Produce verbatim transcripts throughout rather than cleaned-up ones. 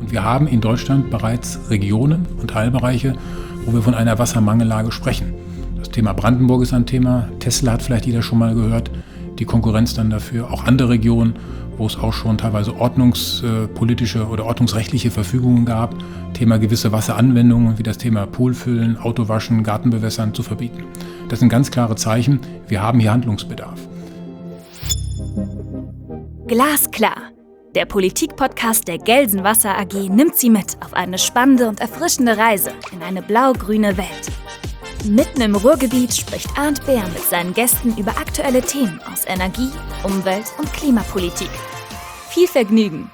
Und wir haben in Deutschland bereits Regionen und Teilbereiche, wo wir von einer Wassermangellage sprechen. Das Thema Brandenburg ist ein Thema. Tesla hat vielleicht jeder schon mal gehört. Die Konkurrenz dann dafür. Auch andere Regionen, wo es auch schon teilweise ordnungspolitische oder ordnungsrechtliche Verfügungen gab, Thema gewisse Wasseranwendungen wie das Thema Poolfüllen, Autowaschen, Gartenbewässern zu verbieten. Das sind ganz klare Zeichen, wir haben hier Handlungsbedarf. Glasklar. Der Politik-Podcast der Gelsen-Wasser A G nimmt Sie mit auf eine spannende und erfrischende Reise in eine blau-grüne Welt. Mitten im Ruhrgebiet spricht Arndt Behr mit seinen Gästen über aktuelle Themen aus Energie, Umwelt und Klimapolitik. Viel Vergnügen!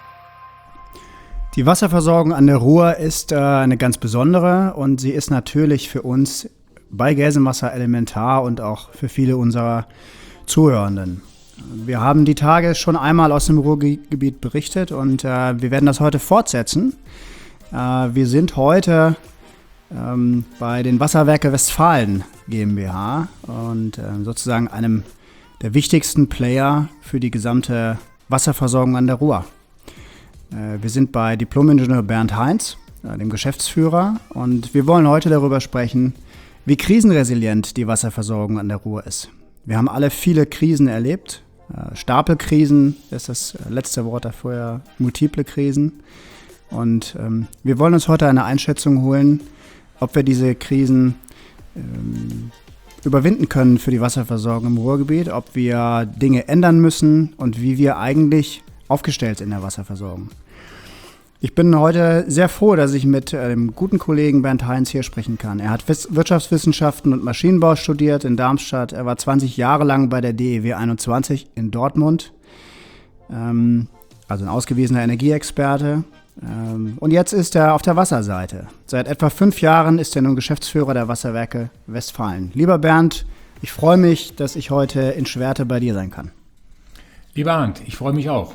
Die Wasserversorgung an der Ruhr ist äh, eine ganz besondere und sie ist natürlich für uns bei Gelsenwasser elementar und auch für viele unserer Zuhörenden. Wir haben die Tage schon einmal aus dem Ruhrgebiet berichtet und äh, wir werden das heute fortsetzen. Äh, wir sind heute ähm, bei den Wasserwerke Westfalen GmbH und äh, sozusagen einem der wichtigsten Player für die gesamte Wasserversorgung an der Ruhr. Äh, wir sind bei Diplom-Ingenieur Bernd Heinz, äh, dem Geschäftsführer, und wir wollen heute darüber sprechen, wie krisenresilient die Wasserversorgung an der Ruhr ist. Wir haben alle viele Krisen erlebt. Stapelkrisen ist das letzte Wort dafür, ja, multiple Krisen. Und ähm, wir wollen uns heute eine Einschätzung holen, ob wir diese Krisen ähm, überwinden können für die Wasserversorgung im Ruhrgebiet, ob wir Dinge ändern müssen und wie wir eigentlich aufgestellt sind in der Wasserversorgung. Ich bin heute sehr froh, dass ich mit dem guten Kollegen Bernd Heinz hier sprechen kann. Er hat Wirtschaftswissenschaften und Maschinenbau studiert in Darmstadt. Er war zwanzig Jahre lang bei der D E W einundzwanzig in Dortmund, ähm, also ein ausgewiesener Energieexperte. Ähm, und jetzt ist er auf der Wasserseite. Seit etwa fünf Jahren ist er nun Geschäftsführer der Wasserwerke Westfalen. Lieber Bernd, ich freue mich, dass ich heute in Schwerte bei dir sein kann. Lieber Arndt, ich freue mich auch.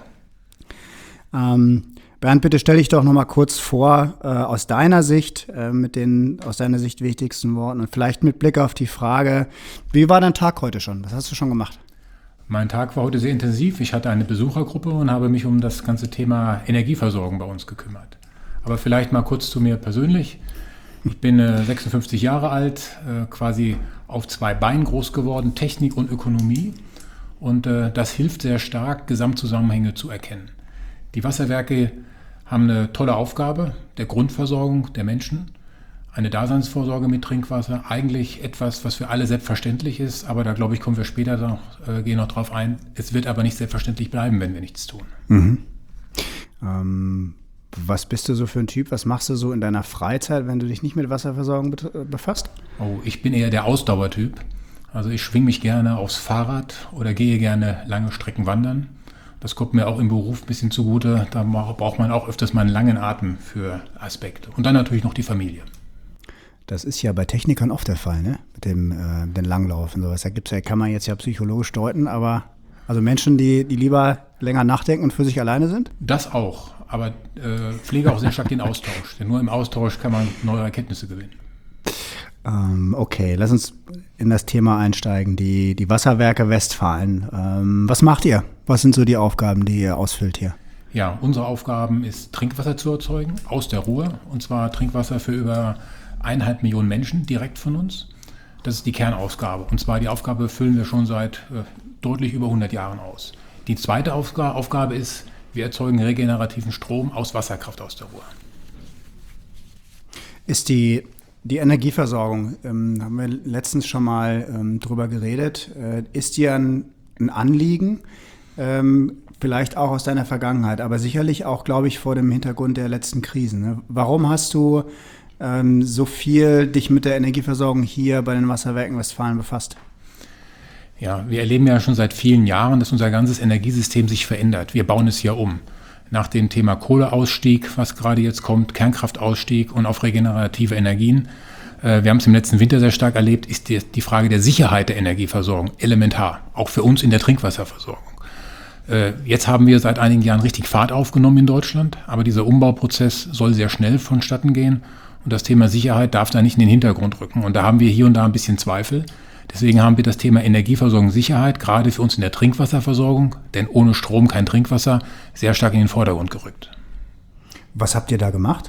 Ähm, Bernd, bitte stell dich doch noch mal kurz vor, äh, aus deiner Sicht, äh, mit den aus deiner Sicht wichtigsten Worten und vielleicht mit Blick auf die Frage, wie war dein Tag heute schon? Was hast du schon gemacht? Mein Tag war heute sehr intensiv. Ich hatte eine Besuchergruppe und habe mich um das ganze Thema Energieversorgung bei uns gekümmert. Aber vielleicht mal kurz zu mir persönlich. Ich bin äh, sechsundfünfzig Jahre alt, äh, quasi auf zwei Beinen groß geworden, Technik und Ökonomie. Und äh, das hilft sehr stark, Gesamtzusammenhänge zu erkennen. Die Wasserwerke haben eine tolle Aufgabe der Grundversorgung der Menschen, eine Daseinsvorsorge mit Trinkwasser, eigentlich etwas, was für alle selbstverständlich ist, aber da glaube ich, kommen wir später noch, äh, gehen noch drauf ein. Es wird aber nicht selbstverständlich bleiben, wenn wir nichts tun. Mhm. Ähm, was bist du so für ein Typ? Was machst du so in deiner Freizeit, wenn du dich nicht mit Wasserversorgung befasst? Oh, ich bin eher der Ausdauertyp. Also ich schwinge mich gerne aufs Fahrrad oder gehe gerne lange Strecken wandern. Das kommt mir auch im Beruf ein bisschen zugute. Da braucht man auch öfters mal einen langen Atem für Aspekte. Und dann natürlich noch die Familie. Das ist ja bei Technikern oft der Fall, ne? Mit dem, äh, dem Langlauf und sowas. Da gibt's ja, kann man jetzt ja psychologisch deuten, aber also Menschen, die, die lieber länger nachdenken und für sich alleine sind? Das auch. Aber äh, pflege auch sehr stark den Austausch. Denn nur im Austausch kann man neue Erkenntnisse gewinnen. Okay, lass uns in das Thema einsteigen, die, die Wasserwerke Westfalen. Ähm, was macht ihr? Was sind so die Aufgaben, die ihr ausfüllt hier? Ja, unsere Aufgaben ist, Trinkwasser zu erzeugen aus der Ruhr. Und zwar Trinkwasser für über eineinhalb Millionen Menschen direkt von uns. Das ist die Kernaufgabe. Und zwar die Aufgabe füllen wir schon seit äh, deutlich über hundert Jahren aus. Die zweite Aufga- Aufgabe ist, wir erzeugen regenerativen Strom aus Wasserkraft aus der Ruhr. Ist die Die Energieversorgung, ähm, haben wir letztens schon mal ähm, drüber geredet, äh, ist dir ein, ein Anliegen, ähm, vielleicht auch aus deiner Vergangenheit, aber sicherlich auch, glaube ich, vor dem Hintergrund der letzten Krisen. Ne? Warum hast du ähm, so viel dich mit der Energieversorgung hier bei den Wasserwerken Westfalen befasst? Ja, wir erleben ja schon seit vielen Jahren, dass unser ganzes Energiesystem sich verändert. Wir bauen es ja um. Nach dem Thema Kohleausstieg, was gerade jetzt kommt, Kernkraftausstieg und auf regenerative Energien. Äh, wir haben es im letzten Winter sehr stark erlebt, ist die, die Frage der Sicherheit der Energieversorgung elementar, auch für uns in der Trinkwasserversorgung. Äh, jetzt haben wir seit einigen Jahren richtig Fahrt aufgenommen in Deutschland, aber dieser Umbauprozess soll sehr schnell vonstatten gehen und das Thema Sicherheit darf da nicht in den Hintergrund rücken. Und da haben wir hier und da ein bisschen Zweifel. Deswegen haben wir das Thema Energieversorgung, Sicherheit, gerade für uns in der Trinkwasserversorgung, denn ohne Strom kein Trinkwasser, sehr stark in den Vordergrund gerückt. Was habt ihr da gemacht?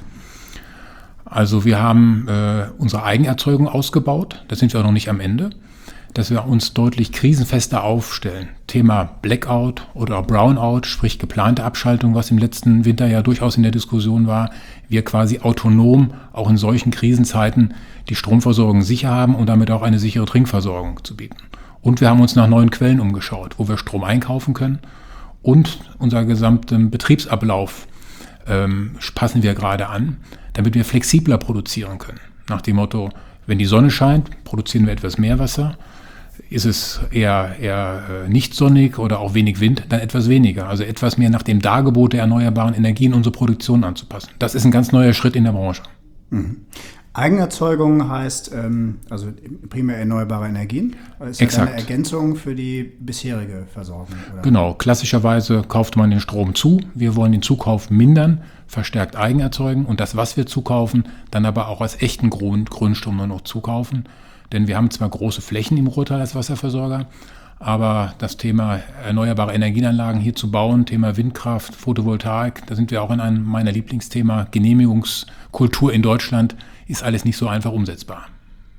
Also wir haben äh, unsere Eigenerzeugung ausgebaut, da sind wir auch noch nicht am Ende, dass wir uns deutlich krisenfester aufstellen. Thema Blackout oder Brownout, sprich geplante Abschaltung, was im letzten Winter ja durchaus in der Diskussion war. Wir quasi autonom auch in solchen Krisenzeiten die Stromversorgung sicher haben und damit auch eine sichere Trinkversorgung zu bieten. Und wir haben uns nach neuen Quellen umgeschaut, wo wir Strom einkaufen können und unser gesamten Betriebsablauf ähm, passen wir gerade an, damit wir flexibler produzieren können. Nach dem Motto, wenn die Sonne scheint, produzieren wir etwas mehr Wasser. Ist es eher, eher äh, nicht sonnig oder auch wenig Wind, dann etwas weniger. Also etwas mehr nach dem Dargebot der erneuerbaren Energien unsere Produktion anzupassen. Das ist ein ganz neuer Schritt in der Branche. Mhm. Eigenerzeugung heißt ähm, also primär erneuerbare Energien. Ist das eine Ergänzung für die bisherige Versorgung? Oder? Genau, klassischerweise kauft man den Strom zu. Wir wollen den Zukauf mindern, verstärkt eigen erzeugen und das, was wir zukaufen, dann aber auch als echten Grund, Grundstrom nur noch zukaufen. Denn wir haben zwar große Flächen im Ruhrtal als Wasserversorger, aber das Thema erneuerbare Energienanlagen hier zu bauen, Thema Windkraft, Photovoltaik, da sind wir auch in einem meiner Lieblingsthema, Genehmigungskultur in Deutschland, ist alles nicht so einfach umsetzbar.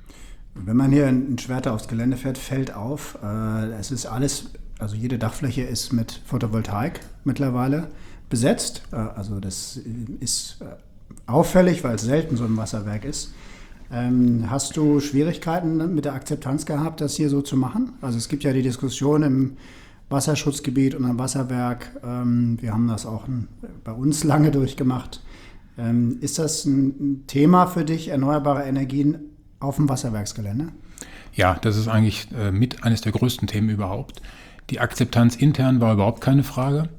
Wenn man hier in Schwerte aufs Gelände fährt, fällt auf, äh, es ist alles, also jede Dachfläche ist mit Photovoltaik mittlerweile besetzt. Äh, also das ist äh, auffällig, weil es selten so ein Wasserwerk ist. Ähm, hast du Schwierigkeiten mit der Akzeptanz gehabt, das hier so zu machen? Also es gibt ja die Diskussion im Wasserschutzgebiet und am Wasserwerk. Ähm, wir haben das auch ein, bei uns lange durchgemacht. Ähm, ist das ein Thema für dich, erneuerbare Energien auf dem Wasserwerksgelände? Ja, das ist eigentlich äh, mit eines der größten Themen überhaupt. Die Akzeptanz intern war überhaupt keine Frage.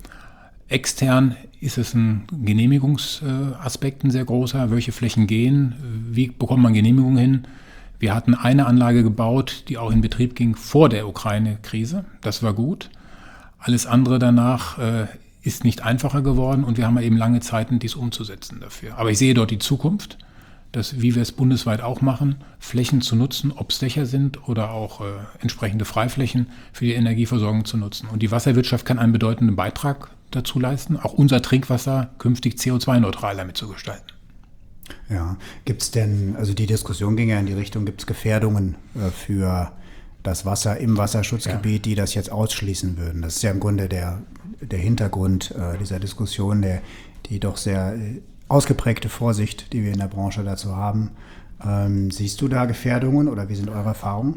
Extern ist es ein Genehmigungsaspekt, ein sehr großer. Welche Flächen gehen? Wie bekommt man Genehmigungen hin? Wir hatten eine Anlage gebaut, die auch in Betrieb ging vor der Ukraine-Krise. Das war gut. Alles andere danach äh, ist nicht einfacher geworden und wir haben eben lange Zeiten, dies umzusetzen dafür. Aber ich sehe dort die Zukunft, dass, wie wir es bundesweit auch machen, Flächen zu nutzen, ob es Dächer sind oder auch äh, entsprechende Freiflächen für die Energieversorgung zu nutzen. Und die Wasserwirtschaft kann einen bedeutenden Beitrag dazu leisten, auch unser Trinkwasser künftig C O zwei neutral damit zu gestalten. Ja, gibt es denn, also die Diskussion ging ja in die Richtung, gibt es Gefährdungen äh, für das Wasser im Wasserschutzgebiet, ja, die das jetzt ausschließen würden? Das ist ja im Grunde der, der Hintergrund äh, dieser Diskussion, der, die doch sehr äh, ausgeprägte Vorsicht, die wir in der Branche dazu haben. Ähm, siehst du da Gefährdungen oder wie sind eure Erfahrungen?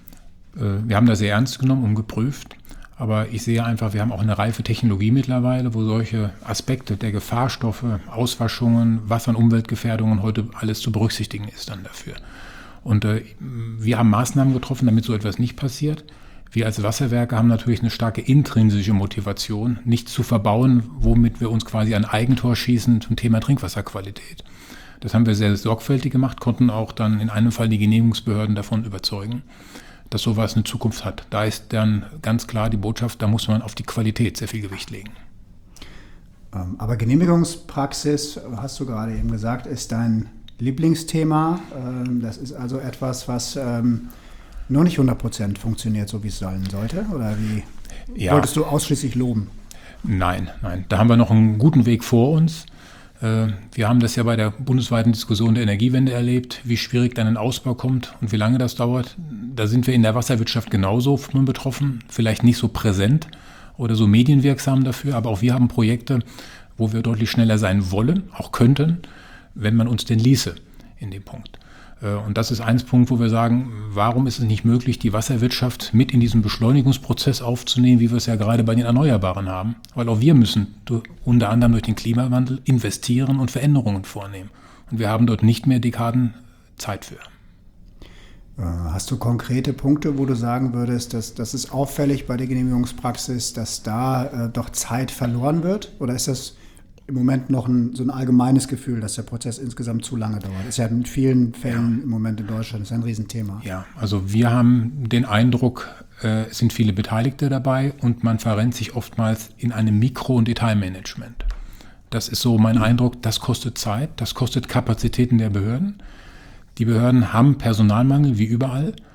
Äh, wir haben das sehr ernst genommen und geprüft. Aber ich sehe einfach, wir haben auch eine reife Technologie mittlerweile, wo solche Aspekte der Gefahrstoffe, Auswaschungen, Wasser- und Umweltgefährdungen heute alles zu berücksichtigen ist dann dafür. Und äh, wir haben Maßnahmen getroffen, damit so etwas nicht passiert. Wir als Wasserwerke haben natürlich eine starke intrinsische Motivation, nichts zu verbauen, womit wir uns quasi ein Eigentor schießen zum Thema Trinkwasserqualität. Das haben wir sehr sorgfältig gemacht, konnten auch dann in einem Fall die Genehmigungsbehörden davon überzeugen, dass sowas eine Zukunft hat. Da ist dann ganz klar die Botschaft, da muss man auf die Qualität sehr viel Gewicht legen. Aber Genehmigungspraxis, hast du gerade eben gesagt, ist dein Lieblingsthema. Das ist also etwas, was nur nicht hundert Prozent funktioniert, so wie es sein sollte? Oder wie ja. Wolltest du ausschließlich loben? Nein, nein. Da haben wir noch einen guten Weg vor uns. Wir haben das ja bei der bundesweiten Diskussion der Energiewende erlebt, wie schwierig dann ein Ausbau kommt und wie lange das dauert. Da sind wir in der Wasserwirtschaft genauso von betroffen, vielleicht nicht so präsent oder so medienwirksam dafür, aber auch wir haben Projekte, wo wir deutlich schneller sein wollen, auch könnten, wenn man uns denn ließe in dem Punkt. Und das ist ein Punkt, wo wir sagen, warum ist es nicht möglich, die Wasserwirtschaft mit in diesen Beschleunigungsprozess aufzunehmen, wie wir es ja gerade bei den Erneuerbaren haben. Weil auch wir müssen unter anderem durch den Klimawandel investieren und Veränderungen vornehmen. Und wir haben dort nicht mehr Dekaden Zeit für. Hast du konkrete Punkte, wo du sagen würdest, dass das ist auffällig bei der Genehmigungspraxis, dass da äh, doch Zeit verloren wird? Oder ist das im Moment noch ein, so ein allgemeines Gefühl, dass der Prozess insgesamt zu lange dauert? Das ist ja in vielen Fällen ja. im Moment in Deutschland das ist ein Riesenthema. Ja, also wir haben den Eindruck, äh, es sind viele Beteiligte dabei und man verrennt sich oftmals in einem Mikro- und Detailmanagement. Das ist so mein mhm. Eindruck, das kostet Zeit, das kostet Kapazitäten der Behörden. Die Behörden haben Personalmangel, wie überall.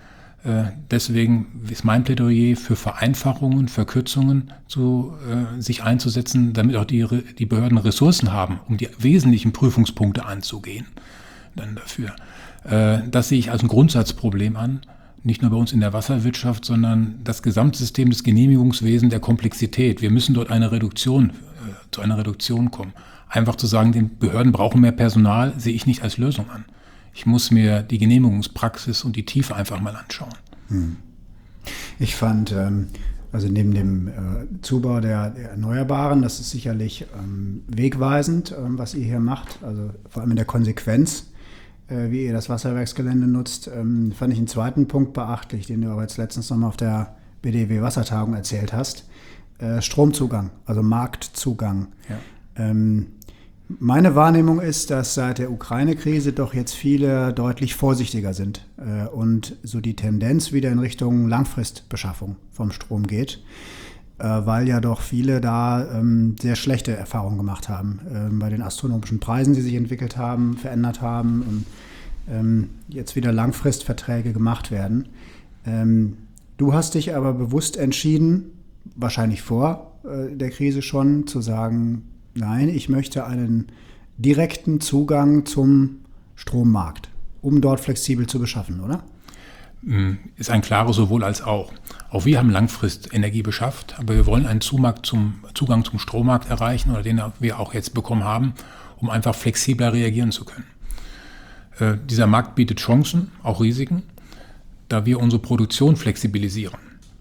Deswegen ist mein Plädoyer für Vereinfachungen, Verkürzungen zu, äh, sich einzusetzen, damit auch die, die Behörden Ressourcen haben, um die wesentlichen Prüfungspunkte anzugehen. Dann dafür. Äh, das sehe ich als ein Grundsatzproblem an, nicht nur bei uns in der Wasserwirtschaft, sondern das Gesamtsystem des Genehmigungswesens der Komplexität. Wir müssen dort eine Reduktion, äh, zu einer Reduktion kommen. Einfach zu sagen, die Behörden brauchen mehr Personal, sehe ich nicht als Lösung an. Ich muss mir die Genehmigungspraxis und die Tiefe einfach mal anschauen. Hm. Ich fand, ähm, also neben dem äh, Zubau der, der Erneuerbaren, das ist sicherlich ähm, wegweisend, ähm, was ihr hier macht, also vor allem in der Konsequenz, äh, wie ihr das Wasserwerksgelände nutzt, ähm, fand ich einen zweiten Punkt beachtlich, den du aber jetzt letztens nochmal auf der B D W-Wassertagung erzählt hast. Äh, Stromzugang, also Marktzugang. Ja. Ähm, Meine Wahrnehmung ist, dass seit der Ukraine-Krise doch jetzt viele deutlich vorsichtiger sind äh, und so die Tendenz wieder in Richtung Langfristbeschaffung vom Strom geht, äh, weil ja doch viele da ähm, sehr schlechte Erfahrungen gemacht haben äh, bei den astronomischen Preisen, die sich entwickelt haben, verändert haben und ähm, jetzt wieder Langfristverträge gemacht werden. Ähm, du hast dich aber bewusst entschieden, wahrscheinlich vor äh, der Krise schon, zu sagen, nein, ich möchte einen direkten Zugang zum Strommarkt, um dort flexibel zu beschaffen, oder? Ist ein klares sowohl als auch. Auch wir haben Langfrist Energie beschafft, aber wir wollen einen Zumarkt zum, Zugang zum Strommarkt erreichen, oder den wir auch jetzt bekommen haben, um einfach flexibler reagieren zu können. Äh, dieser Markt bietet Chancen, auch Risiken, da wir unsere Produktion flexibilisieren,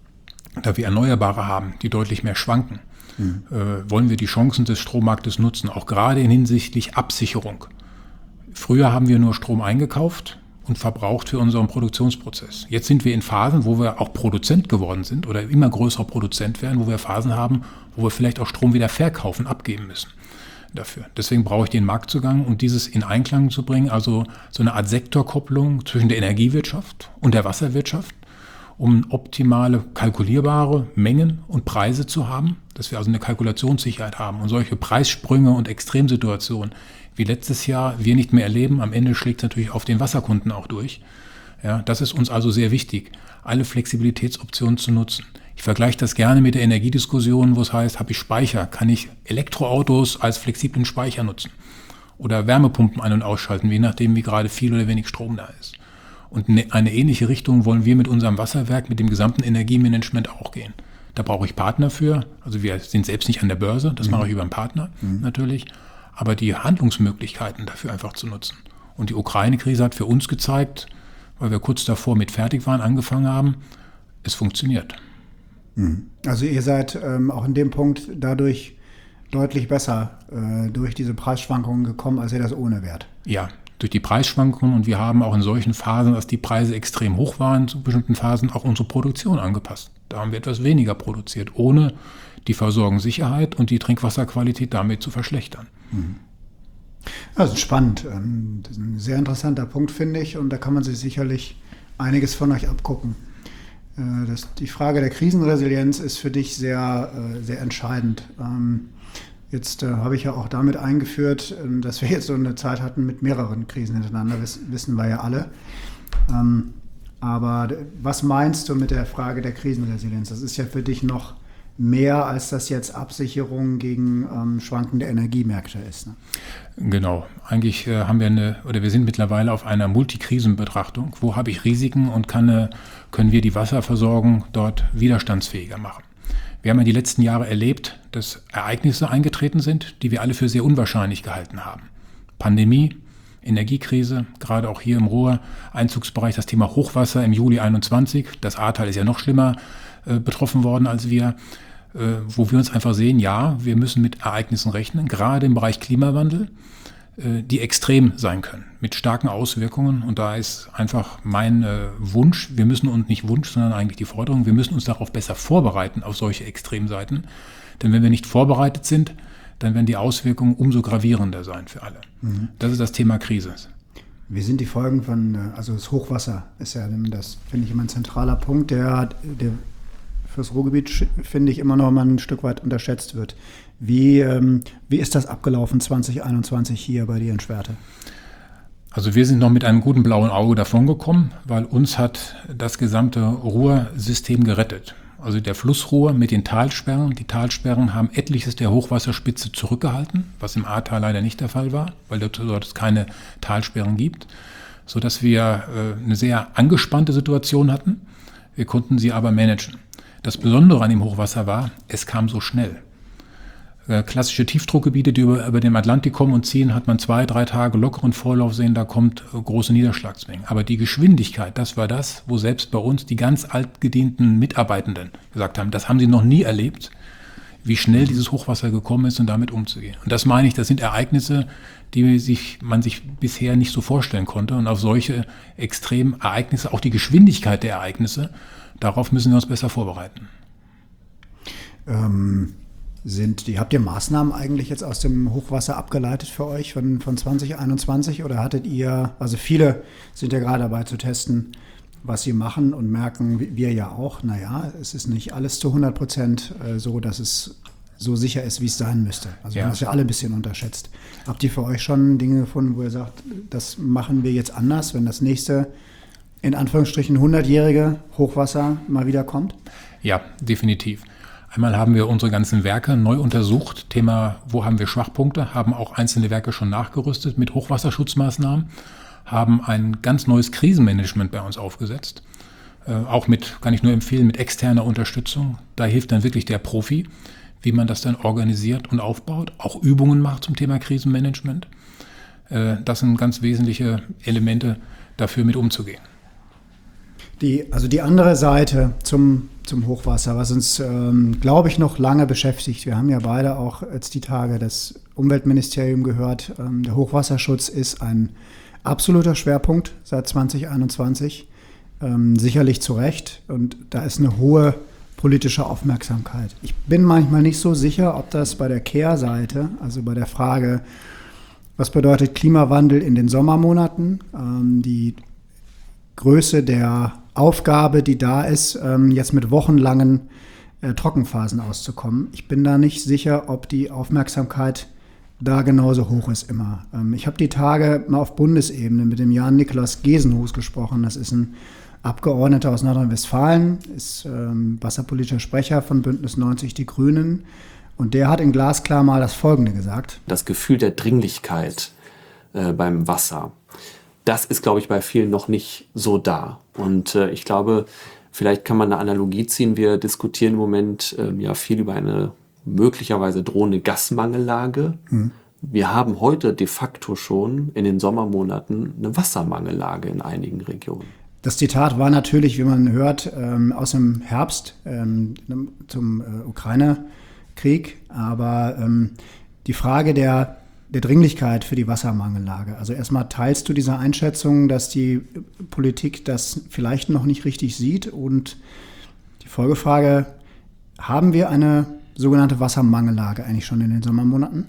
da wir Erneuerbare haben, die deutlich mehr schwanken. Mhm. Äh, wollen wir die Chancen des Strommarktes nutzen, auch gerade in hinsichtlich Absicherung. Früher haben wir nur Strom eingekauft und verbraucht für unseren Produktionsprozess. Jetzt sind wir in Phasen, wo wir auch Produzent geworden sind oder immer größerer Produzent werden, wo wir Phasen haben, wo wir vielleicht auch Strom wieder verkaufen, abgeben müssen dafür. Deswegen brauche ich den Marktzugang, um dieses in Einklang zu bringen, also so eine Art Sektorkopplung zwischen der Energiewirtschaft und der Wasserwirtschaft, um optimale kalkulierbare Mengen und Preise zu haben, dass wir also eine Kalkulationssicherheit haben und solche Preissprünge und Extremsituationen wie letztes Jahr wir nicht mehr erleben. Am Ende schlägt es natürlich auf den Wasserkunden auch durch. Ja, das ist uns also sehr wichtig, alle Flexibilitätsoptionen zu nutzen. Ich vergleiche das gerne mit der Energiediskussion, wo es heißt, habe ich Speicher, kann ich Elektroautos als flexiblen Speicher nutzen oder Wärmepumpen ein- und ausschalten, je nachdem, wie gerade viel oder wenig Strom da ist. Und eine ähnliche Richtung wollen wir mit unserem Wasserwerk, mit dem gesamten Energiemanagement auch gehen. Da brauche ich Partner für. Also wir sind selbst nicht an der Börse, das mhm. mache ich über einen Partner mhm. natürlich. Aber die Handlungsmöglichkeiten dafür einfach zu nutzen. Und die Ukraine-Krise hat für uns gezeigt, weil wir kurz davor mit fertig waren, angefangen haben, es funktioniert. Mhm. Also ihr seid ähm, auch in dem Punkt dadurch deutlich besser äh, durch diese Preisschwankungen gekommen, als ihr das ohne wärt. Ja, durch die Preisschwankungen, und wir haben auch in solchen Phasen, als die Preise extrem hoch waren, zu bestimmten Phasen auch unsere Produktion angepasst. Da haben wir etwas weniger produziert, ohne die Versorgungssicherheit und die Trinkwasserqualität damit zu verschlechtern. Mhm. Also spannend. Das ist ein sehr interessanter Punkt, finde ich, und da kann man sich sicherlich einiges von euch abgucken. Das, die Frage der Krisenresilienz ist für dich sehr, sehr entscheidend. Jetzt äh, habe ich ja auch damit eingeführt, äh, dass wir jetzt so eine Zeit hatten mit mehreren Krisen hintereinander, wiss, wissen wir ja alle. Ähm, aber d- was meinst du mit der Frage der Krisenresilienz? Das ist ja für dich noch mehr, als das jetzt Absicherung gegen ähm, schwankende Energiemärkte ist. Ne? Genau. Eigentlich äh, haben wir eine, oder wir sind mittlerweile auf einer Multikrisenbetrachtung. Wo habe ich Risiken und kann, äh, können wir die Wasserversorgung dort widerstandsfähiger machen? Wir haben ja die letzten Jahre erlebt, dass Ereignisse eingetreten sind, die wir alle für sehr unwahrscheinlich gehalten haben. Pandemie, Energiekrise, gerade auch hier im Ruhr-Einzugsbereich das Thema Hochwasser im Juli einundzwanzig. Das Ahrtal ist ja noch schlimmer äh, betroffen worden als wir, äh, wo wir uns einfach sehen, ja, wir müssen mit Ereignissen rechnen, gerade im Bereich Klimawandel, äh, die extrem sein können, mit starken Auswirkungen. Und da ist einfach mein äh, Wunsch, wir müssen uns nicht Wunsch, sondern eigentlich die Forderung, wir müssen uns darauf besser vorbereiten, auf solche Extremseiten. Denn wenn wir nicht vorbereitet sind, dann werden die Auswirkungen umso gravierender sein für alle. Mhm. Das ist das Thema Krise. Wie sind die Folgen von, also das Hochwasser ist ja, das finde ich immer ein zentraler Punkt, der, der fürs Ruhrgebiet, finde ich, immer noch mal ein Stück weit unterschätzt wird. Wie, ähm, wie ist das abgelaufen zwanzig einundzwanzig hier bei dir in Schwerte? Also wir sind noch mit einem guten blauen Auge davongekommen, weil uns hat das gesamte Ruhrsystem gerettet. Also der Flussruhr mit den Talsperren. Die Talsperren haben etliches der Hochwasserspitze zurückgehalten, was im Ahrtal leider nicht der Fall war, weil dort es keine Talsperren gibt, sodass wir äh, eine sehr angespannte Situation hatten. Wir konnten sie aber managen. Das Besondere an dem Hochwasser war, es kam so schnell. Äh, klassische Tiefdruckgebiete, die über, über den Atlantik kommen und ziehen, hat man zwei, drei Tage lockeren Vorlauf sehen, da kommt äh, große Niederschlagsmengen. Aber die Geschwindigkeit, das war das, wo selbst bei uns die ganz altgedienten Mitarbeitenden gesagt haben, das haben sie noch nie erlebt, wie schnell dieses Hochwasser gekommen ist und damit umzugehen. Und das meine ich, das sind Ereignisse, die sich, man sich bisher nicht so vorstellen konnte. Und auf solche extremen Ereignisse, auch die Geschwindigkeit der Ereignisse, darauf müssen wir uns besser vorbereiten. Ähm Sind die, habt ihr Maßnahmen eigentlich jetzt aus dem Hochwasser abgeleitet für euch von, von zwanzig einundzwanzig oder hattet ihr, also viele sind ja gerade dabei zu testen, was sie machen und merken, wir ja auch, naja, es ist nicht alles zu hundert Prozent so, dass es so sicher ist, wie es sein müsste. Also wir haben es ja alle ein bisschen unterschätzt. Habt ihr für euch schon Dinge gefunden, wo ihr sagt, das machen wir jetzt anders, wenn das nächste, in Anführungsstrichen, hundertjährige Hochwasser mal wieder kommt? Ja, definitiv. Einmal haben wir unsere ganzen Werke neu untersucht. Thema, wo haben wir Schwachpunkte? Haben auch einzelne Werke schon nachgerüstet mit Hochwasserschutzmaßnahmen. Haben ein ganz neues Krisenmanagement bei uns aufgesetzt. Äh, auch mit, kann ich nur empfehlen, mit externer Unterstützung. Da hilft dann wirklich der Profi, wie man das dann organisiert und aufbaut. Auch Übungen macht zum Thema Krisenmanagement. Äh, das sind ganz wesentliche Elemente dafür, mit umzugehen. Die, also die andere Seite zum, zum Hochwasser, was uns, ähm, glaube ich, noch lange beschäftigt. Wir haben ja beide auch jetzt die Tage das Umweltministerium gehört. Ähm, der Hochwasserschutz ist ein absoluter Schwerpunkt seit zwanzig einundzwanzig. Ähm, sicherlich zu Recht. Und da ist eine hohe politische Aufmerksamkeit. Ich bin manchmal nicht so sicher, ob das bei der Kehrseite, also bei der Frage, was bedeutet Klimawandel in den Sommermonaten, ähm, die Größe der Aufgabe, die da ist, jetzt mit wochenlangen äh, Trockenphasen auszukommen. Ich bin da nicht sicher, ob die Aufmerksamkeit da genauso hoch ist immer. Ähm, ich habe die Tage mal auf Bundesebene mit dem Jan-Niklas Gesenhus gesprochen. Das ist ein Abgeordneter aus Nordrhein-Westfalen, ist ähm, wasserpolitischer Sprecher von Bündnis neunzig Die Grünen. Und der hat in Glasklar mal das Folgende gesagt. Das Gefühl der Dringlichkeit äh, beim Wasser. Das ist, glaube ich, bei vielen noch nicht so da. Und äh, ich glaube, vielleicht kann man eine Analogie ziehen. Wir diskutieren im Moment äh, ja viel über eine möglicherweise drohende Gasmangellage. Hm. Wir haben heute de facto schon in den Sommermonaten eine Wassermangellage in einigen Regionen. Das Zitat war natürlich, wie man hört, ähm, aus dem Herbst ähm, zum äh, Ukraine-Krieg. Aber ähm, die Frage der der Dringlichkeit für die Wassermangellage. Also erstmal, teilst du diese Einschätzung, dass die Politik das vielleicht noch nicht richtig sieht? Und die Folgefrage, haben wir eine sogenannte Wassermangellage eigentlich schon in den Sommermonaten?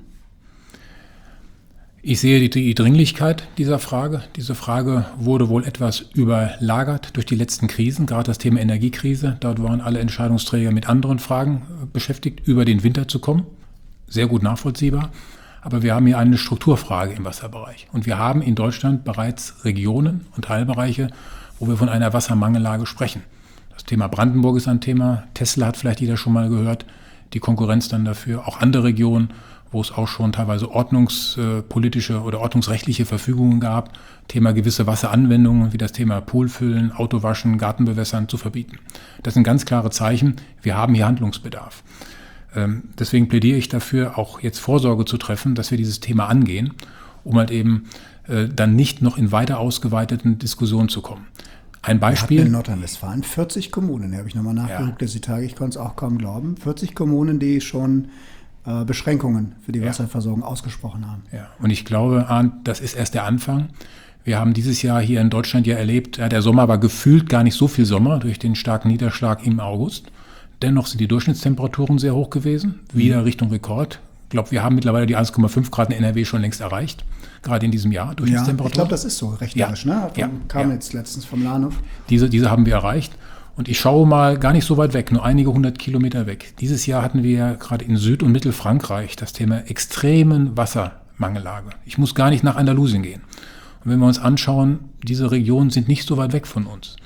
Ich sehe die, die Dringlichkeit dieser Frage. Diese Frage wurde wohl etwas überlagert durch die letzten Krisen, gerade das Thema Energiekrise. Dort waren alle Entscheidungsträger mit anderen Fragen beschäftigt, über den Winter zu kommen. Sehr gut nachvollziehbar. Aber wir haben hier eine Strukturfrage im Wasserbereich. Und wir haben in Deutschland bereits Regionen und Teilbereiche, wo wir von einer Wassermangellage sprechen. Das Thema Brandenburg ist ein Thema. Tesla hat vielleicht jeder schon mal gehört. Die Konkurrenz dann dafür. Auch andere Regionen, wo es auch schon teilweise ordnungspolitische oder ordnungsrechtliche Verfügungen gab. Thema gewisse Wasseranwendungen, wie das Thema Poolfüllen, Autowaschen, Gartenbewässern zu verbieten. Das sind ganz klare Zeichen. Wir haben hier Handlungsbedarf. Deswegen plädiere ich dafür, auch jetzt Vorsorge zu treffen, dass wir dieses Thema angehen, um halt eben äh, dann nicht noch in weiter ausgeweiteten Diskussionen zu kommen. Ein Beispiel. Wir hatten in Nordrhein-Westfalen vierzig Kommunen, da habe ich nochmal nachgeguckt, ja. Die Tage, ich konnte es auch kaum glauben, vierzig Kommunen, die schon äh, Beschränkungen für die ja. Wasserversorgung ausgesprochen haben. Ja. Und ich glaube, Arndt, das ist erst der Anfang. Wir haben dieses Jahr hier in Deutschland ja erlebt, ja, der Sommer war gefühlt gar nicht so viel Sommer durch den starken Niederschlag im August. Dennoch sind die Durchschnittstemperaturen sehr hoch gewesen, wieder mhm. Richtung Rekord. Ich glaube, wir haben mittlerweile die eins Komma fünf Grad in N R W schon längst erreicht, gerade in diesem Jahr, Durchschnittstemperatur. Ja, ich glaube, das ist so, rechnerisch, ja. ne? Von, ja. kam ja. jetzt letztens vom Lahnhof. Diese, diese haben wir erreicht. Und ich schaue mal gar nicht so weit weg, nur einige hundert Kilometer weg. Dieses Jahr hatten wir ja gerade in Süd- und Mittelfrankreich das Thema extremen Wassermangellage. Ich muss gar nicht nach Andalusien gehen. Und wenn wir uns anschauen, diese Regionen sind nicht so weit weg von uns.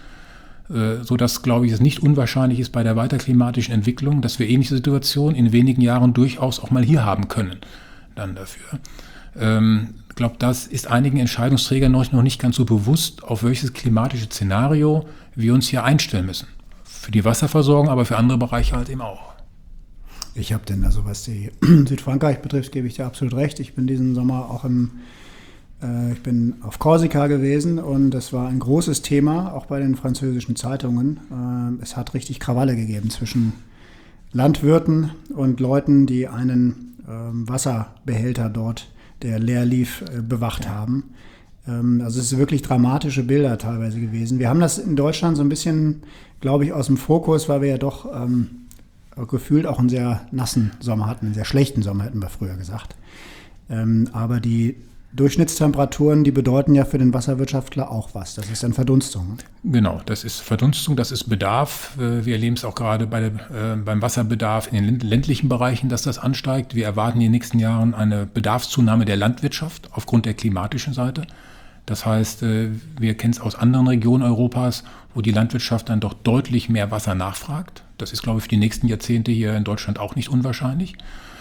Äh, sodass, glaube ich, es nicht unwahrscheinlich ist bei der weiterklimatischen Entwicklung, dass wir ähnliche Situationen in wenigen Jahren durchaus auch mal hier haben können. Dann dafür. Ähm, ich glaube, das ist einigen Entscheidungsträgern noch, noch nicht ganz so bewusst, auf welches klimatische Szenario wir uns hier einstellen müssen. Für die Wasserversorgung, aber für andere Bereiche halt eben auch. Ich habe denn, also was die Südfrankreich betrifft, gebe ich dir absolut recht. Ich bin diesen Sommer auch im, äh, ich bin auf Korsika gewesen und das war ein großes Thema, auch bei den französischen Zeitungen. Äh, es hat richtig Krawalle gegeben zwischen Landwirten und Leuten, die einen äh, Wasserbehälter dort, der leer lief, äh, bewacht ja. haben. Ähm, also es sind wirklich dramatische Bilder teilweise gewesen. Wir haben das in Deutschland so ein bisschen, glaube ich, aus dem Fokus, weil wir ja doch ähm, gefühlt auch einen sehr nassen Sommer hatten, einen sehr schlechten Sommer, hätten wir früher gesagt. Ähm, aber die Durchschnittstemperaturen, die bedeuten ja für den Wasserwirtschaftler auch was. Das ist dann Verdunstung. Genau, das ist Verdunstung, das ist Bedarf. Wir erleben es auch gerade bei der, äh, beim Wasserbedarf in den ländlichen Bereichen, dass das ansteigt. Wir erwarten in den nächsten Jahren eine Bedarfszunahme der Landwirtschaft aufgrund der klimatischen Seite. Das heißt, äh, wir kennen es aus anderen Regionen Europas, wo die Landwirtschaft dann doch deutlich mehr Wasser nachfragt. Das ist, glaube ich, für die nächsten Jahrzehnte hier in Deutschland auch nicht unwahrscheinlich,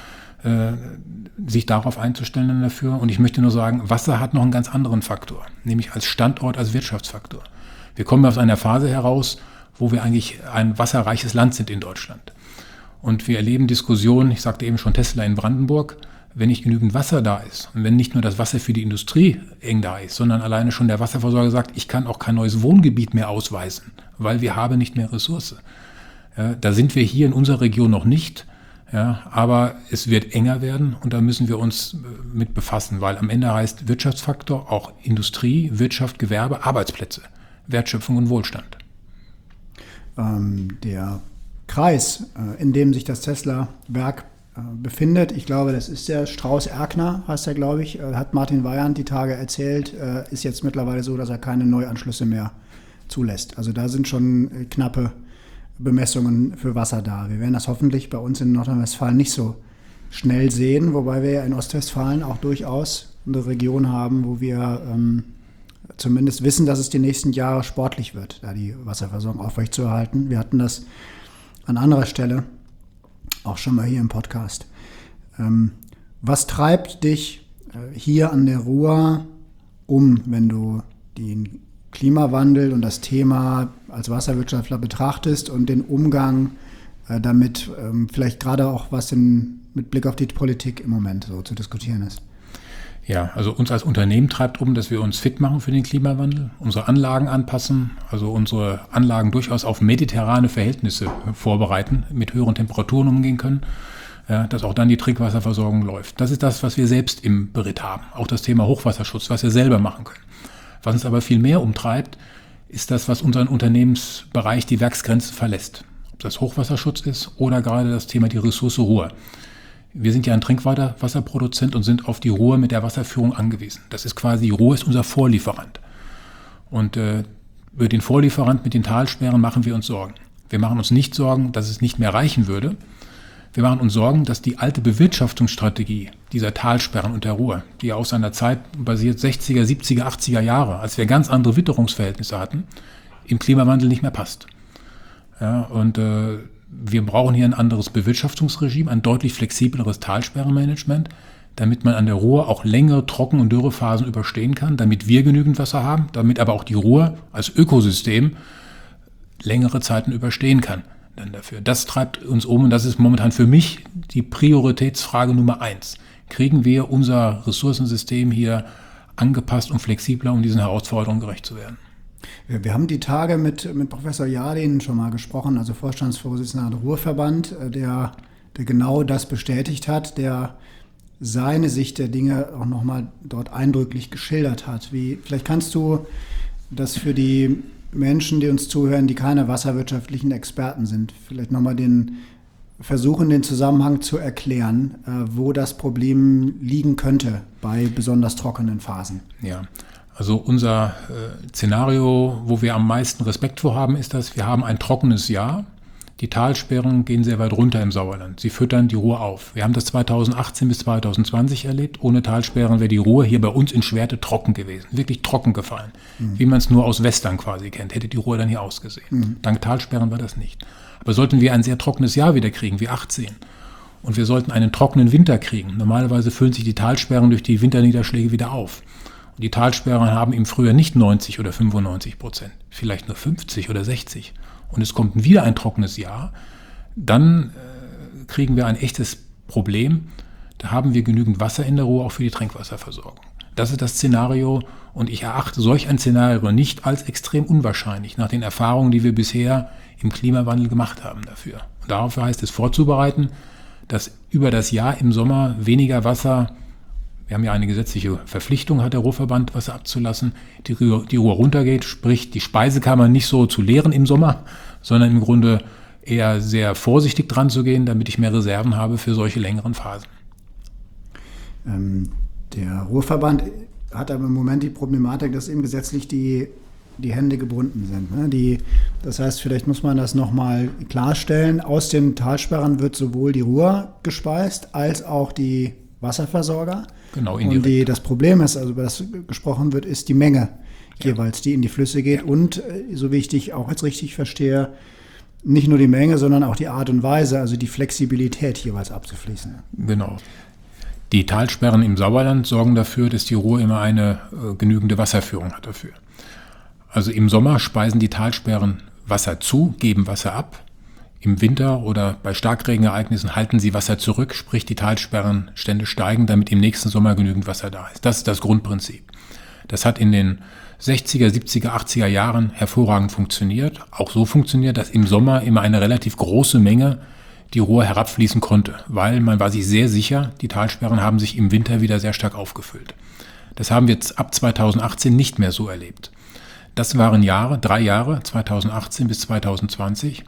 äh, sich darauf einzustellen dann dafür. Und ich möchte nur sagen, Wasser hat noch einen ganz anderen Faktor, nämlich als Standort, als Wirtschaftsfaktor. Wir kommen aus einer Phase heraus, wo wir eigentlich ein wasserreiches Land sind in Deutschland. Und wir erleben Diskussionen, ich sagte eben schon Tesla in Brandenburg, wenn nicht genügend Wasser da ist und wenn nicht nur das Wasser für die Industrie eng da ist, sondern alleine schon der Wasserversorger sagt, ich kann auch kein neues Wohngebiet mehr ausweisen, weil wir haben nicht mehr Ressource. Ja, da sind wir hier in unserer Region noch nicht, ja, aber es wird enger werden und da müssen wir uns mit befassen, weil am Ende heißt Wirtschaftsfaktor auch Industrie, Wirtschaft, Gewerbe, Arbeitsplätze, Wertschöpfung und Wohlstand. Ähm, der Kreis, äh, in dem sich das Tesla-Werk äh, befindet, ich glaube, das ist der Strauß-Erkner, heißt er, glaube ich, äh, hat Martin Weyand die Tage erzählt, äh, ist jetzt mittlerweile so, dass er keine Neuanschlüsse mehr zulässt. Also da sind schon äh, knappe Bemessungen für Wasser da. Wir werden das hoffentlich bei uns in Nordrhein-Westfalen nicht so schnell sehen, wobei wir ja in Ostwestfalen auch durchaus eine Region haben, wo wir ähm, zumindest wissen, dass es die nächsten Jahre sportlich wird, da die Wasserversorgung aufrechtzuerhalten. Wir hatten das an anderer Stelle auch schon mal hier im Podcast. Ähm, was treibt dich äh, hier an der Ruhr um, wenn du den Klimawandel und das Thema als Wasserwirtschaftler betrachtest und den Umgang äh, damit, ähm, vielleicht gerade auch was in, mit Blick auf die Politik im Moment so zu diskutieren ist? Ja, also uns als Unternehmen treibt um, dass wir uns fit machen für den Klimawandel, unsere Anlagen anpassen, also unsere Anlagen durchaus auf mediterrane Verhältnisse vorbereiten, mit höheren Temperaturen umgehen können, ja, dass auch dann die Trinkwasserversorgung läuft. Das ist das, was wir selbst im Beritt haben. Auch das Thema Hochwasserschutz, was wir selber machen können. Was uns aber viel mehr umtreibt, ist das, was unseren Unternehmensbereich die Werksgrenze verlässt. Ob das Hochwasserschutz ist oder gerade das Thema die Ressource Ruhr. Wir sind ja ein Trinkwasserproduzent und sind auf die Ruhr mit der Wasserführung angewiesen. Das ist quasi, Ruhr ist unser Vorlieferant. Und äh, über den Vorlieferant mit den Talsperren machen wir uns Sorgen. Wir machen uns nicht Sorgen, dass es nicht mehr reichen würde. Wir machen uns Sorgen, dass die alte Bewirtschaftungsstrategie dieser Talsperren und der Ruhr, die aus einer Zeit basiert, sechziger, siebziger, achtziger Jahre, als wir ganz andere Witterungsverhältnisse hatten, im Klimawandel nicht mehr passt. Ja, und äh, wir brauchen hier ein anderes Bewirtschaftungsregime, ein deutlich flexibleres Talsperrenmanagement, damit man an der Ruhr auch längere Trocken- und Dürrephasen überstehen kann, damit wir genügend Wasser haben, damit aber auch die Ruhr als Ökosystem längere Zeiten überstehen kann. Dann dafür. Das treibt uns um und das ist momentan für mich die Prioritätsfrage Nummer eins. Kriegen wir unser Ressourcensystem hier angepasst und flexibler, um diesen Herausforderungen gerecht zu werden? Wir, wir haben die Tage mit, mit Professor Jardin schon mal gesprochen, also Vorstandsvorsitzender der Ruhrverband, der, der genau das bestätigt hat, der seine Sicht der Dinge auch nochmal dort eindrücklich geschildert hat. Wie, vielleicht kannst du das für die Menschen, die uns zuhören, die keine wasserwirtschaftlichen Experten sind, vielleicht nochmal den versuchen, den Zusammenhang zu erklären, äh, wo das Problem liegen könnte bei besonders trockenen Phasen. Ja, also unser äh, Szenario, wo wir am meisten Respekt vor haben, ist, dass wir haben ein trockenes Jahr. Die Talsperren gehen sehr weit runter im Sauerland. Sie füttern die Ruhr auf. Wir haben das zweitausendachtzehn bis zweitausendzwanzig erlebt. Ohne Talsperren wäre die Ruhr hier bei uns in Schwerte trocken gewesen. Wirklich trocken gefallen. Mhm. Wie man es nur aus Western quasi kennt, hätte die Ruhr dann hier ausgesehen. Mhm. Dank Talsperren war das nicht. Aber sollten wir ein sehr trockenes Jahr wieder kriegen, wie achtzehn, und wir sollten einen trockenen Winter kriegen, normalerweise füllen sich die Talsperren durch die Winterniederschläge wieder auf. Und die Talsperren haben im Frühjahr nicht neunzig oder fünfundneunzig Prozent, vielleicht nur fünfzig oder sechzig. Und es kommt wieder ein trockenes Jahr, dann äh, kriegen wir ein echtes Problem. Da haben wir genügend Wasser in der Ruhr, auch für die Trinkwasserversorgung. Das ist das Szenario, und ich erachte solch ein Szenario nicht als extrem unwahrscheinlich, nach den Erfahrungen, die wir bisher im Klimawandel gemacht haben dafür. Und dafür heißt es vorzubereiten, dass über das Jahr im Sommer weniger Wasser, wir haben ja eine gesetzliche Verpflichtung, hat der Ruhrverband, Wasser abzulassen, die Ruhr, die Ruhr runtergeht, sprich die Speisekammer nicht so zu leeren im Sommer, sondern im Grunde eher sehr vorsichtig dran zu gehen, damit ich mehr Reserven habe für solche längeren Phasen. Ähm, der Ruhrverband hat aber im Moment die Problematik, dass eben gesetzlich die, die Hände gebunden sind. Ne? Die, das heißt, vielleicht muss man das nochmal klarstellen. Aus den Talsperren wird sowohl die Ruhr gespeist, als auch die Wasserversorger. Genau, indirekt. Und die, das Problem ist, also über das gesprochen wird, ist die Menge ja. jeweils, die in die Flüsse geht. Ja. Und, so wie ich dich auch jetzt richtig verstehe, nicht nur die Menge, sondern auch die Art und Weise, also die Flexibilität jeweils abzufließen. Genau. Die Talsperren im Sauerland sorgen dafür, dass die Ruhr immer eine äh, genügende Wasserführung hat dafür. Also im Sommer speisen die Talsperren Wasser zu, geben Wasser ab. Im Winter oder bei Starkregenereignissen halten sie Wasser zurück, sprich die Talsperrenstände steigen, damit im nächsten Sommer genügend Wasser da ist. Das ist das Grundprinzip. Das hat in den sechziger, siebziger, achtziger Jahren hervorragend funktioniert. Auch so funktioniert, dass im Sommer immer eine relativ große Menge die Ruhr herabfließen konnte, weil man war sich sehr sicher, die Talsperren haben sich im Winter wieder sehr stark aufgefüllt. Das haben wir jetzt ab zweitausendachtzehn nicht mehr so erlebt. Das waren Jahre, drei Jahre, zweitausendachtzehn bis zweitausendzwanzig,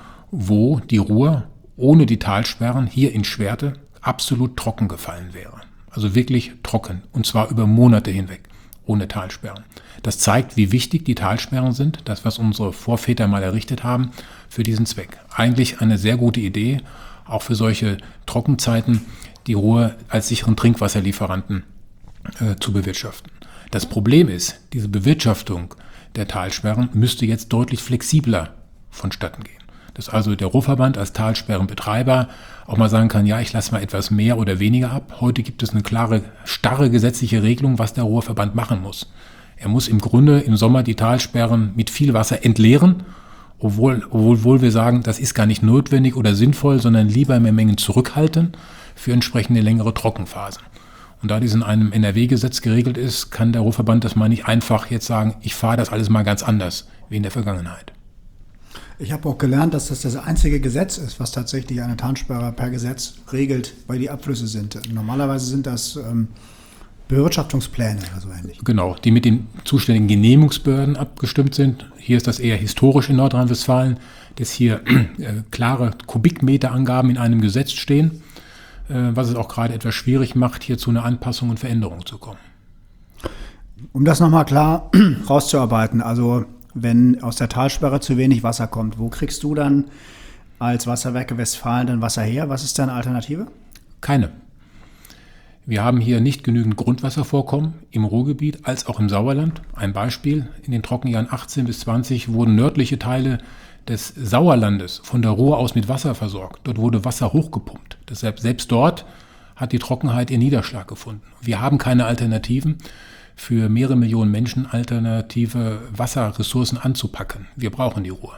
wo die Ruhr ohne die Talsperren hier in Schwerte absolut trocken gefallen wäre. Also wirklich trocken, und zwar über Monate hinweg, ohne Talsperren. Das zeigt, wie wichtig die Talsperren sind, das, was unsere Vorväter mal errichtet haben, für diesen Zweck. Eigentlich eine sehr gute Idee, auch für solche Trockenzeiten, die Ruhr als sicheren Trinkwasserlieferanten äh, zu bewirtschaften. Das Problem ist, diese Bewirtschaftung der Talsperren müsste jetzt deutlich flexibler vonstatten gehen. Dass also der Ruhrverband als Talsperrenbetreiber auch mal sagen kann, ja, ich lasse mal etwas mehr oder weniger ab. Heute gibt es eine klare, starre gesetzliche Regelung, was der Ruhrverband machen muss. Er muss im Grunde im Sommer die Talsperren mit viel Wasser entleeren, obwohl, obwohl wir sagen, das ist gar nicht notwendig oder sinnvoll, sondern lieber mehr Mengen zurückhalten für entsprechende längere Trockenphasen. Und da dies in einem N R W-Gesetz geregelt ist, kann der Ruhrverband das mal nicht einfach jetzt sagen, ich fahre das alles mal ganz anders wie in der Vergangenheit. Ich habe auch gelernt, dass das das einzige Gesetz ist, was tatsächlich eine Talsperre per Gesetz regelt, weil die Abflüsse sind. Normalerweise sind das ähm, Bewirtschaftungspläne oder so ähnlich. Genau, die mit den zuständigen Genehmigungsbehörden abgestimmt sind. Hier ist das eher historisch in Nordrhein-Westfalen, dass hier äh, klare Kubikmeterangaben in einem Gesetz stehen, äh, was es auch gerade etwas schwierig macht, hier zu einer Anpassung und Veränderung zu kommen. Um das nochmal klar rauszuarbeiten, also wenn aus der Talsperre zu wenig Wasser kommt, wo kriegst du dann als Wasserwerke Westfalen dann Wasser her? Was ist deine Alternative? Keine. Wir haben hier nicht genügend Grundwasservorkommen im Ruhrgebiet als auch im Sauerland. Ein Beispiel, in den Trockenjahren achtzehn bis zwanzig wurden nördliche Teile des Sauerlandes von der Ruhr aus mit Wasser versorgt. Dort wurde Wasser hochgepumpt. Deshalb selbst dort hat die Trockenheit ihren Niederschlag gefunden. Wir haben keine Alternativen für mehrere Millionen Menschen alternative Wasserressourcen anzupacken. Wir brauchen die Ruhr.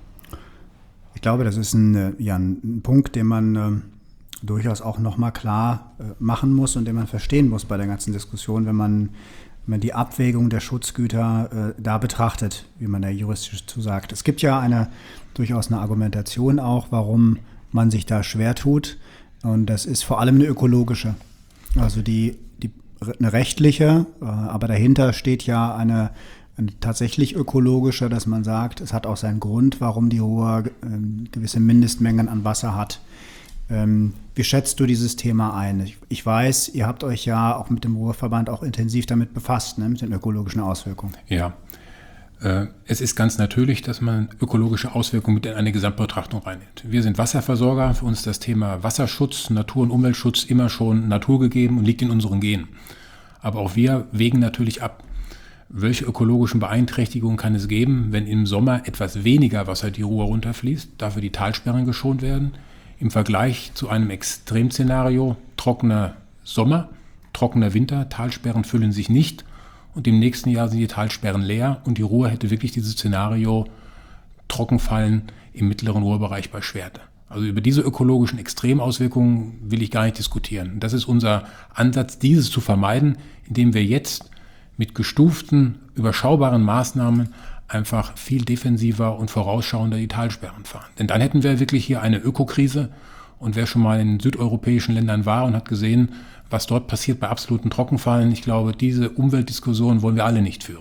Ich glaube, das ist ein, ja, ein Punkt, den man äh, durchaus auch nochmal klar äh, machen muss und den man verstehen muss bei der ganzen Diskussion, wenn man, wenn man die Abwägung der Schutzgüter äh, da betrachtet, wie man da juristisch zu sagt. Es gibt ja eine durchaus eine Argumentation auch, warum man sich da schwer tut. Und das ist vor allem eine ökologische. Also die eine rechtliche, aber dahinter steht ja eine, eine tatsächlich ökologische, dass man sagt, es hat auch seinen Grund, warum die Ruhr ähm, gewisse Mindestmengen an Wasser hat. Ähm, wie schätzt du dieses Thema ein? Ich, ich weiß, ihr habt euch ja auch mit dem Ruhrverband auch intensiv damit befasst, ne, mit den ökologischen Auswirkungen. Ja, Es ist ganz natürlich, dass man ökologische Auswirkungen mit in eine Gesamtbetrachtung reinnimmt. Wir sind Wasserversorger, für uns ist das Thema Wasserschutz, Natur- und Umweltschutz immer schon naturgegeben und liegt in unseren Genen. Aber auch wir wägen natürlich ab, welche ökologischen Beeinträchtigungen kann es geben, wenn im Sommer etwas weniger Wasser die Ruhr runterfließt, dafür die Talsperren geschont werden, im Vergleich zu einem Extremszenario, trockener Sommer, trockener Winter, Talsperren füllen sich nicht. Und im nächsten Jahr sind die Talsperren leer und die Ruhr hätte wirklich dieses Szenario Trockenfallen im mittleren Ruhrbereich bei Schwerte. Also über diese ökologischen Extremauswirkungen will ich gar nicht diskutieren. Das ist unser Ansatz, dieses zu vermeiden, indem wir jetzt mit gestuften, überschaubaren Maßnahmen einfach viel defensiver und vorausschauender die Talsperren fahren. Denn dann hätten wir wirklich hier eine Ökokrise. Und wer schon mal in südeuropäischen Ländern war und hat gesehen, was dort passiert bei absoluten Trockenfallen, ich glaube, diese Umweltdiskussion wollen wir alle nicht führen.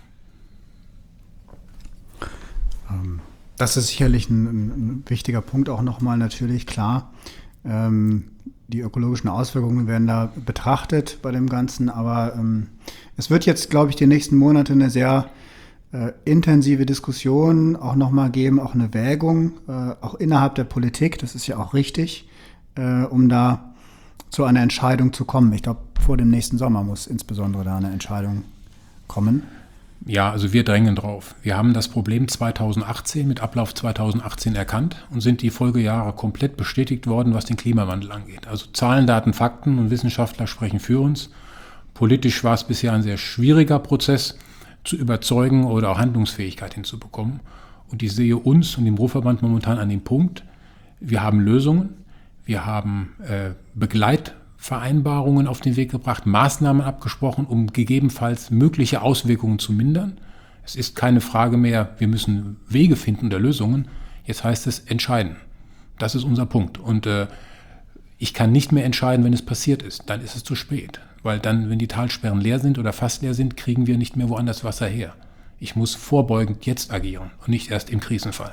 Das ist sicherlich ein, ein wichtiger Punkt auch nochmal natürlich, klar. Ähm, die ökologischen Auswirkungen werden da betrachtet bei dem Ganzen, aber ähm, es wird jetzt, glaube ich, die nächsten Monate eine sehr äh, intensive Diskussion auch nochmal geben, auch eine Wägung, äh, auch innerhalb der Politik, das ist ja auch richtig, äh, um da zu einer Entscheidung zu kommen. Ich glaube, vor dem nächsten Sommer muss insbesondere da eine Entscheidung kommen. Ja, also wir drängen drauf. Wir haben das Problem zweitausendachtzehn mit Ablauf zweitausendachtzehn erkannt und sind die Folgejahre komplett bestätigt worden, was den Klimawandel angeht. Also Zahlen, Daten, Fakten und Wissenschaftler sprechen für uns. Politisch war es bisher ein sehr schwieriger Prozess, zu überzeugen oder auch Handlungsfähigkeit hinzubekommen. Und ich sehe uns und den Ruhrverband momentan an dem Punkt, wir haben Lösungen. Wir haben äh, Begleitvereinbarungen auf den Weg gebracht, Maßnahmen abgesprochen, um gegebenenfalls mögliche Auswirkungen zu mindern. Es ist keine Frage mehr, wir müssen Wege finden oder Lösungen. Jetzt heißt es entscheiden. Das ist unser Punkt. Und äh, ich kann nicht mehr entscheiden, wenn es passiert ist. Dann ist es zu spät. Weil dann, wenn die Talsperren leer sind oder fast leer sind, kriegen wir nicht mehr woanders Wasser her. Ich muss vorbeugend jetzt agieren und nicht erst im Krisenfall.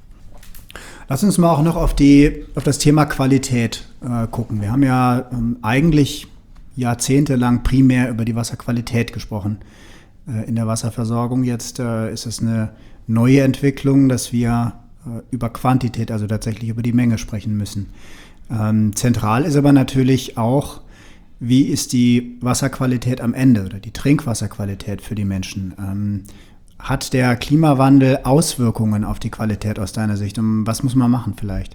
Lass uns mal auch noch auf, die, auf das Thema Qualität äh, gucken. Wir haben ja ähm, eigentlich jahrzehntelang primär über die Wasserqualität gesprochen äh, in der Wasserversorgung. Jetzt äh, ist es eine neue Entwicklung, dass wir äh, über Quantität, also tatsächlich über die Menge sprechen müssen. Ähm, zentral ist aber natürlich auch, wie ist die Wasserqualität am Ende oder die Trinkwasserqualität für die Menschen? Ähm, Hat der Klimawandel Auswirkungen auf die Qualität aus deiner Sicht? Und was muss man machen vielleicht?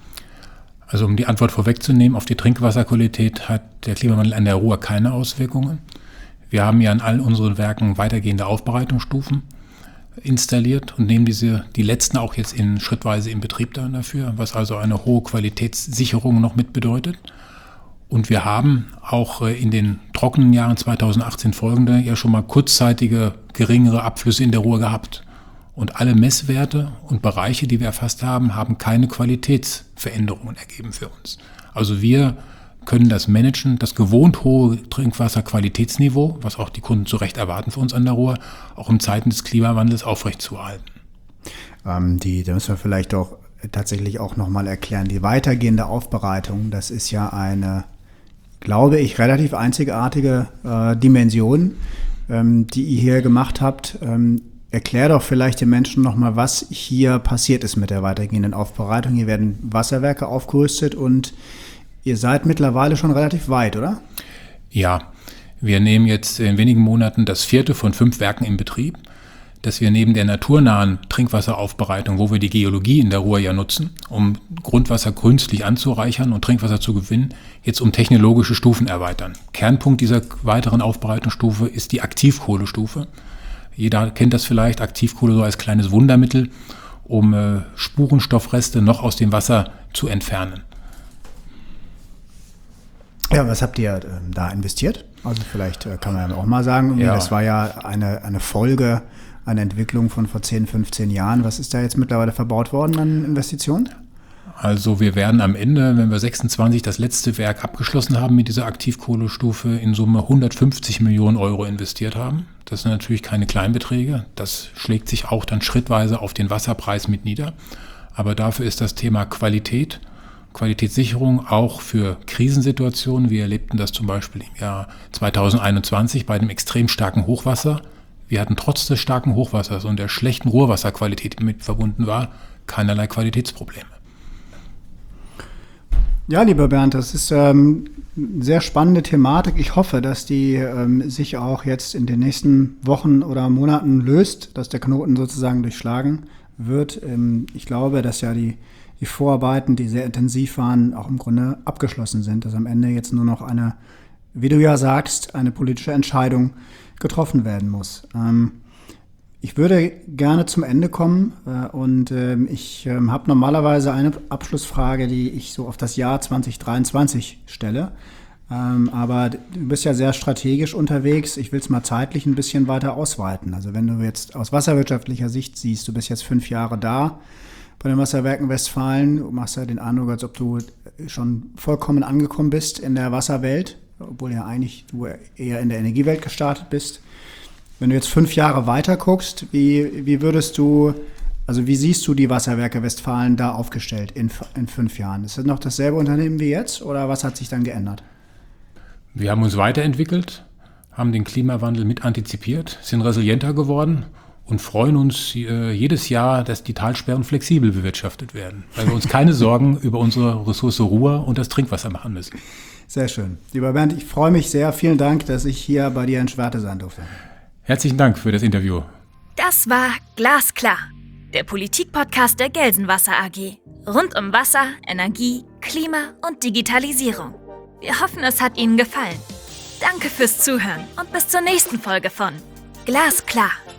Also um die Antwort vorwegzunehmen, auf die Trinkwasserqualität hat der Klimawandel an der Ruhr keine Auswirkungen. Wir haben ja in all unseren Werken weitergehende Aufbereitungsstufen installiert und nehmen diese, die letzten auch jetzt in, schrittweise in Betrieb dann dafür, was also eine hohe Qualitätssicherung noch mit bedeutet. Und wir haben auch in den trockenen Jahren zweitausendachtzehn folgende ja schon mal kurzzeitige geringere Abflüsse in der Ruhr gehabt. Und alle Messwerte und Bereiche, die wir erfasst haben, haben keine Qualitätsveränderungen ergeben für uns. Also wir können das managen, das gewohnt hohe Trinkwasserqualitätsniveau, was auch die Kunden zu Recht erwarten für uns an der Ruhr, auch in Zeiten des Klimawandels aufrechtzuerhalten. Ähm, die, da müssen wir vielleicht auch tatsächlich auch nochmal erklären. Die weitergehende Aufbereitung, das ist ja eine, glaube ich, relativ einzigartige äh, Dimension, ähm, die ihr hier gemacht habt. Ähm, erklär doch vielleicht den Menschen nochmal, was hier passiert ist mit der weitergehenden Aufbereitung. Hier werden Wasserwerke aufgerüstet und ihr seid mittlerweile schon relativ weit, oder? Ja, wir nehmen jetzt in wenigen Monaten das vierte von fünf Werken in Betrieb, dass wir neben der naturnahen Trinkwasseraufbereitung, wo wir die Geologie in der Ruhr ja nutzen, um Grundwasser künstlich anzureichern und Trinkwasser zu gewinnen, jetzt um technologische Stufen erweitern. Kernpunkt dieser weiteren Aufbereitungsstufe ist die Aktivkohlestufe. Jeder kennt das vielleicht, Aktivkohle so als kleines Wundermittel, um äh, Spurenstoffreste noch aus dem Wasser zu entfernen. Ja, was habt ihr äh, da investiert? Also vielleicht äh, kann man ja auch mal sagen, ja. Das war ja eine, eine Folge, eine Entwicklung von vor zehn, fünfzehn Jahren. Was ist da jetzt mittlerweile verbaut worden an Investitionen? Also wir werden am Ende, wenn wir sechsundzwanzig das letzte Werk abgeschlossen haben mit dieser Aktivkohlestufe, in Summe hundertfünfzig Millionen Euro investiert haben. Das sind natürlich keine Kleinbeträge. Das schlägt sich auch dann schrittweise auf den Wasserpreis mit nieder. Aber dafür ist das Thema Qualität, Qualitätssicherung auch für Krisensituationen. Wir erlebten das zum Beispiel im Jahr zweitausendeinundzwanzig bei dem extrem starken Hochwasser Wir hatten trotz des starken Hochwassers und der schlechten Rohrwasserqualität, die mit verbunden war, keinerlei Qualitätsprobleme. Ja, lieber Bernd, das ist ähm, eine sehr spannende Thematik. Ich hoffe, dass die ähm, sich auch jetzt in den nächsten Wochen oder Monaten löst, dass der Knoten sozusagen durchschlagen wird. Ähm, ich glaube, dass ja die, die Vorarbeiten, die sehr intensiv waren, auch im Grunde abgeschlossen sind, dass am Ende jetzt nur noch eine, wie du ja sagst, eine politische Entscheidung getroffen werden muss. Ähm, Ich würde gerne zum Ende kommen äh, und äh, ich äh, habe normalerweise eine Abschlussfrage, die ich so auf das Jahr zwanzig dreiundzwanzig stelle. Ähm, aber du bist ja sehr strategisch unterwegs. Ich will es mal zeitlich ein bisschen weiter ausweiten. Also wenn du jetzt aus wasserwirtschaftlicher Sicht siehst, du bist jetzt fünf Jahre da bei den Wasserwerken Westfalen. Du machst ja den Eindruck, als ob du schon vollkommen angekommen bist in der Wasserwelt, obwohl ja eigentlich du eher in der Energiewelt gestartet bist. Wenn du jetzt fünf Jahre weiter guckst, wie, wie würdest du, also wie siehst du die Wasserwerke Westfalen da aufgestellt in, in fünf Jahren? Ist das noch dasselbe Unternehmen wie jetzt oder was hat sich dann geändert? Wir haben uns weiterentwickelt, haben den Klimawandel mit antizipiert, sind resilienter geworden und freuen uns äh, jedes Jahr, dass die Talsperren flexibel bewirtschaftet werden, weil wir uns keine Sorgen über unsere Ressource Ruhr und das Trinkwasser machen müssen. Sehr schön. Lieber Bernd, ich freue mich sehr. Vielen Dank, dass ich hier bei dir in Schwerte sein durfte. Herzlichen Dank für das Interview. Das war Glasklar, der Politik-Podcast der Gelsenwasser A G. Rund um Wasser, Energie, Klima und Digitalisierung. Wir hoffen, es hat Ihnen gefallen. Danke fürs Zuhören und bis zur nächsten Folge von Glasklar.